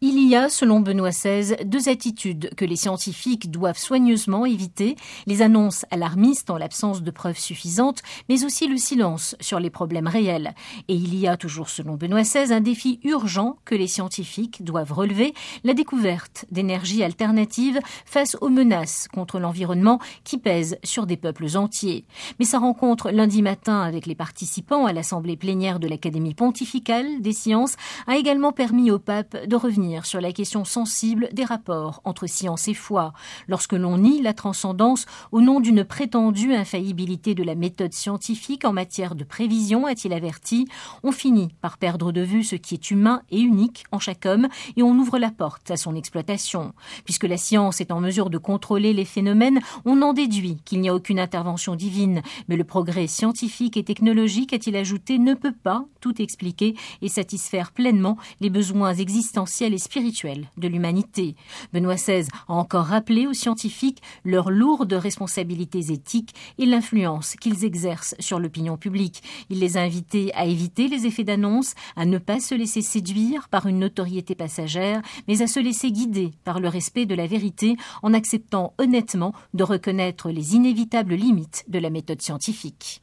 Il y a, selon Benoît XVI, deux attitudes que les scientifiques doivent soigneusement éviter, les annonces alarmistes en l'absence de preuves suffisantes, mais aussi le silence sur les problèmes réels. Et il y a, toujours selon Benoît XVI, un défi urgent que les scientifiques doivent relever, la découverte d'énergies alternatives face aux menaces contre l'environnement qui pèsent sur des peuples entiers. Mais sa rencontre lundi matin avec les participants à l'assemblée plénière de l'Académie pontificale des sciences a également permis au pape de revenir sur la question sensible des rapports entre science et foi. Lorsque l'on nie la transcendance au nom d'une prétendue infaillibilité de la méthode scientifique en matière de prévision, a-t-il averti, on finit par perdre de vue ce qui est humain et unique en chaque homme et on ouvre la porte à son exploitation. Puisque la science est en mesure de contrôler les phénomènes, on en déduit qu'il n'y a aucune intervention divine. Mais le progrès scientifique et technologique, a-t-il ajouté, ne peut pas tout expliquer et satisfaire pleinement les besoins existentiels et spirituelle de l'humanité. Benoît XVI a encore rappelé aux scientifiques leurs lourdes responsabilités éthiques et l'influence qu'ils exercent sur l'opinion publique. Il les a invités à éviter les effets d'annonce, à ne pas se laisser séduire par une notoriété passagère, mais à se laisser guider par le respect de la vérité en acceptant honnêtement de reconnaître les inévitables limites de la méthode scientifique.